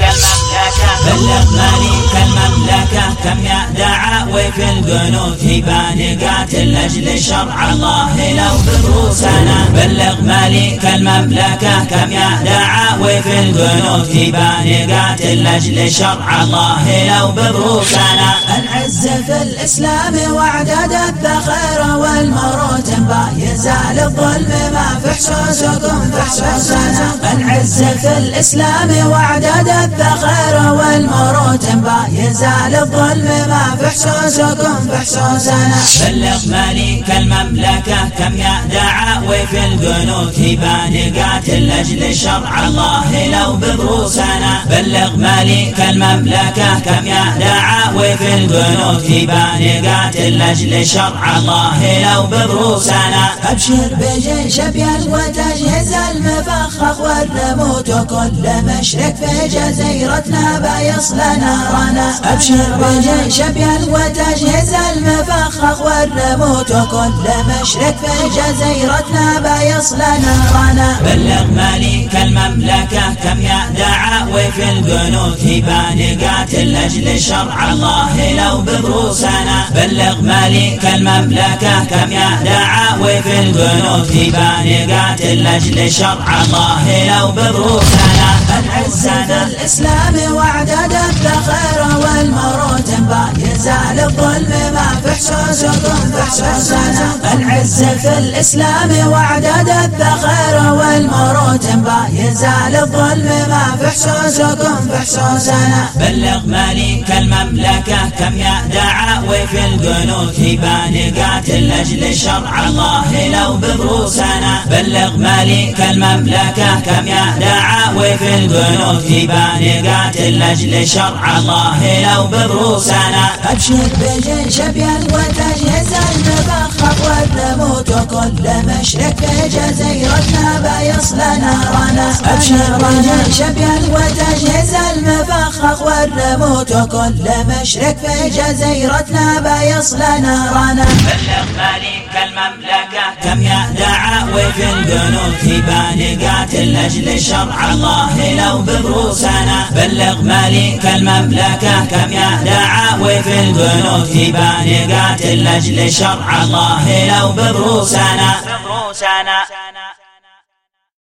بلغ مليك المملكة كم يا دعاوي في القنوت هبان قاتل لأجل شرع الله لو برؤوسنا. بلغ مليك المملكة كم يا دعاوي في القنوت هبان قاتل لأجل شرع الله لو برؤوسنا. العز في الإسلام وعدد الذخير والمروت يزال الظلم ما في حسوسكم في حسوسنا. العز في الإسلام وعدد الذخير والمروت يزال الظلم ما في حسوسكم في حسوسنا. بلغ مليك المملكة كم يا دعاوي في القنوت هبان قاتل لأجل شرع الله لو برؤوسنا. بلغ مليك المملكة كم يا دعاوي في القنوت هبان قاتل لأجل شرع الله لو برؤوسنا. أبشر بجيش أبيض وتجهيز المفخخ والرموت وكل مشرك في جزيرتنا بيصل نارنا. أبشر بجيش أبيض وتجهيز المفخخ والرموت وكل مشرك في جزيرتنا بيصل نارنا. بلغ مليك المملكة كم يا دعاوي في القنوت هبان قاتل لأجل شرع الله لو برؤوسنا. بلغ مليك المملكة كم يا دعاوي في القنوت هبان قاتل لأجل شرع الله لو برؤوسنا. العز في الإسلام وعدد الذخير والمروت يزال الظلم ما في حسوسكم في حسوسنا. العز في الإسلام وعدد الذخير والمروت يزال الظلم ما في حسوسكم في حسوسنا. بلغ مليك المملكة كم يا دعاوي في القنوت هبان قاتل لأجل شرع الله لو برؤوسنا. بلغ مليك المملكة كم يا دعاوي في القنوت هبان قاتل لأجل شرع الله لو برؤوسنا. أبشر بجيش أبيض وتجهيز المفخخ والرموت وكل مشرك في جزيرتنا بيصل نارنا. أبشر بجيش أبيض وتجهيز المفخخ والرموت وكل مشرك في جزيرتنا بيصل نارنا. بلغ مليك المملكة كم يا دعاوي في القنوت هبان قاتل لأجل شرع الله لو برؤوسنا. بلغ مليك المملكة كم يا دعاوي في القنوت هبان قاتل لأجل شرع الله لو برؤوسنا.